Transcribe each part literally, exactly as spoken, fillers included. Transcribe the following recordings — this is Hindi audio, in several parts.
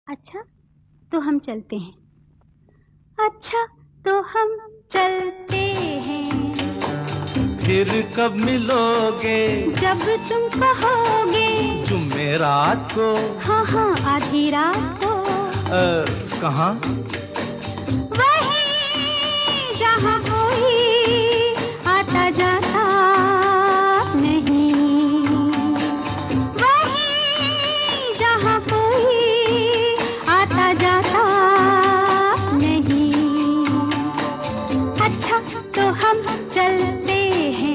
अच्छा तो हम चलते हैं। अच्छा तो हम चलते हैं। फिर कब मिलोगे? जब तुम कहोगे। जुमेरात को? हाँ हाँ आधी रात को। आ, कहाँ? वहीं जहाँ कोई आता जाता नहीं। वहीं जहाँ कोई आता जाता नहीं। अच्छा तो हम चलते हैं।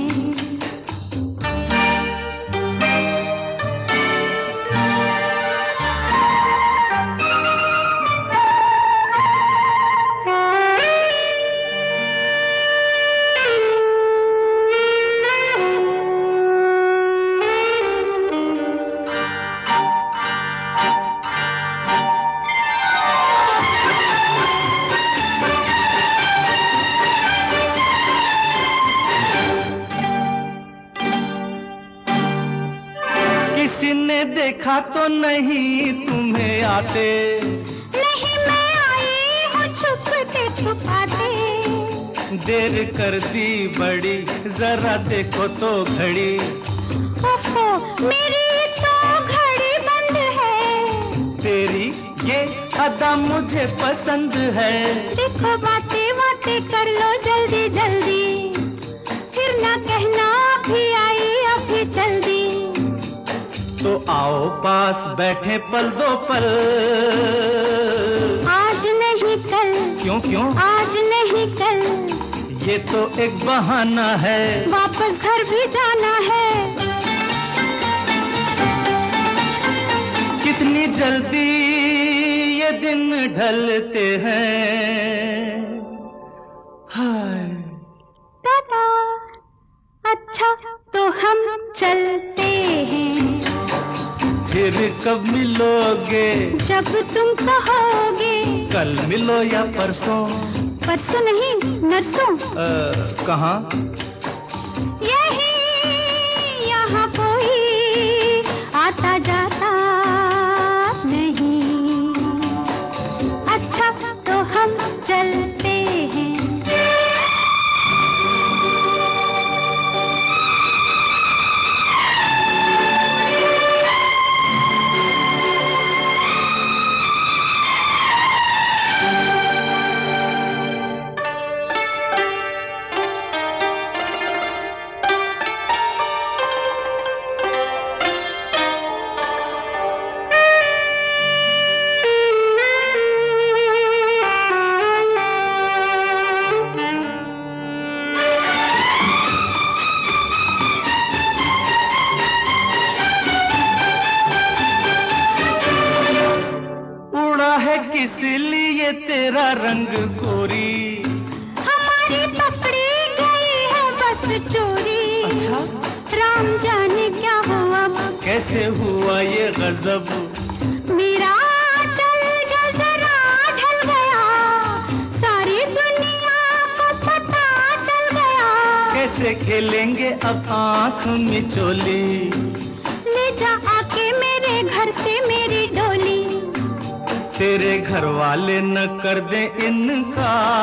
किसी ने देखा तो नहीं तुम्हें आते? नहीं मैं आई हूँ छुपते छुपाते। देर कर दी बड़ी, जरा देखो तो घड़ी। ओहो मेरी तो घड़ी बंद है। तेरी ये अदा मुझे पसंद है। देखो बातें बातें कर लो जल्दी जल्दी। फिर ना कहना अभी आई अभी चल दी। तो आओ पास बैठे पल दो पल। आज नहीं कल। क्यों क्यों? आज नहीं कल। ये तो एक बहाना है। वापस घर भी जाना है। कितनी जल्दी ये दिन ढलते हैं। हाय टाटा। अच्छा तो हम चलते हैं। फिर कब मिलोगे? जब तुम कहोगे। कल मिलो या परसों? परसों नहीं नरसों। आ, कहाँ? यही यहाँ कोई आता जाता नहीं। अच्छा तो हम चलते हैं। किस लिए तेरा रंग गोरी? हमारी पकड़ी गई है बस चोरी। अच्छा राम जाने क्या हुआ। कैसे हुआ ये गजब? मेरा चल जो जरा ढल गया। सारी दुनिया को पता चल गया। कैसे खेलेंगे अब आँख मिचोली? ले जा आके मेरे घर से मेरी डोली। तेरे घर वाले न कर दे इनकार।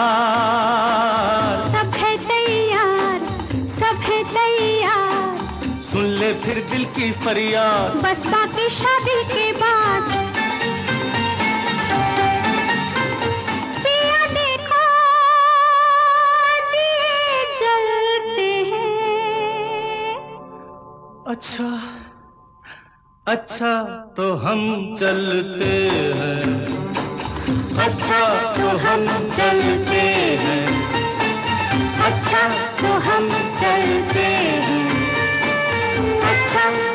सब है तैयार सब है तैयार। सुन ले फिर दिल की फरियाद। बस बाकी शादी के बाद। पिया देखो दिए जलते हैं। अच्छा अच्छा तो हम चलते हैं। अच्छा तो हम चलते हैं। अच्छा तो हम चलते हैं। अच्छा